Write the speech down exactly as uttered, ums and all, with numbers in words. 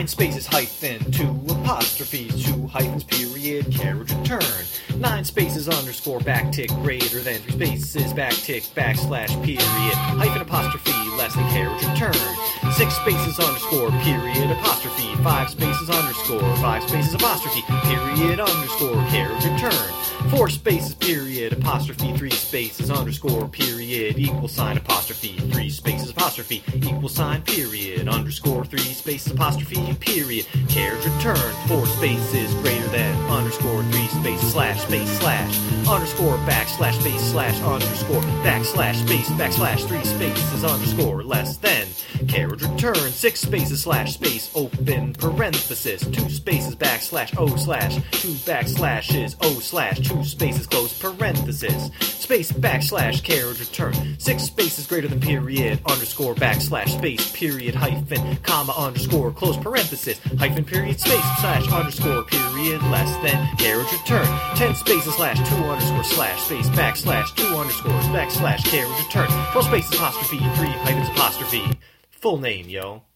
Nine spaces hyphen, two apostrophes, two hyphens, period, carriage return. Nine spaces underscore backtick greater than three spaces backtick backslash period hyphen apostrophe less than carriage return. Six spaces underscore period apostrophe five spaces underscore five spaces apostrophe period underscore carriage return. Four spaces period apostrophe three spaces underscore period equal sign apostrophe three spaces apostrophe equal sign period underscore three spaces apostrophe period carriage return. Four spaces greater than underscore three spaces slash space slash underscore backslash space slash underscore backslash space backslash three spaces underscore less than carriage return. Six spaces slash space open parenthesis two spaces backslash o slash two backslashes o slash two spaces close parenthesis space backslash carriage return. Six spaces greater than period underscore backslash space period hyphen comma underscore close parenthesis hyphen period space slash underscore period less than carriage return. Ten spaces slash two underscore slash space backslash two underscores backslash carriage return. Twelve spaces apostrophe three hyphens apostrophe full name, yo.